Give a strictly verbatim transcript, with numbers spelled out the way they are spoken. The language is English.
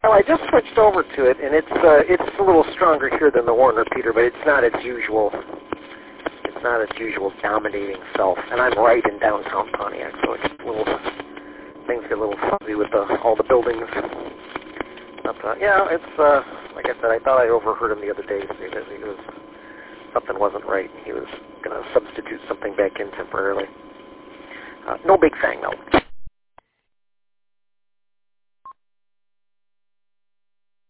Well, I just switched over to it, and it's uh, it's a little stronger here than the Warner Peter, but it's not its usual. It's not its usual dominating self. And I'm right in downtown Pontiac, so it's a little things get a little fuzzy with the, all the buildings. But uh, yeah, it's uh, like I said. I thought I overheard him the other day say that he was something wasn't right. He was going to substitute something back in temporarily. Uh, no big thing though.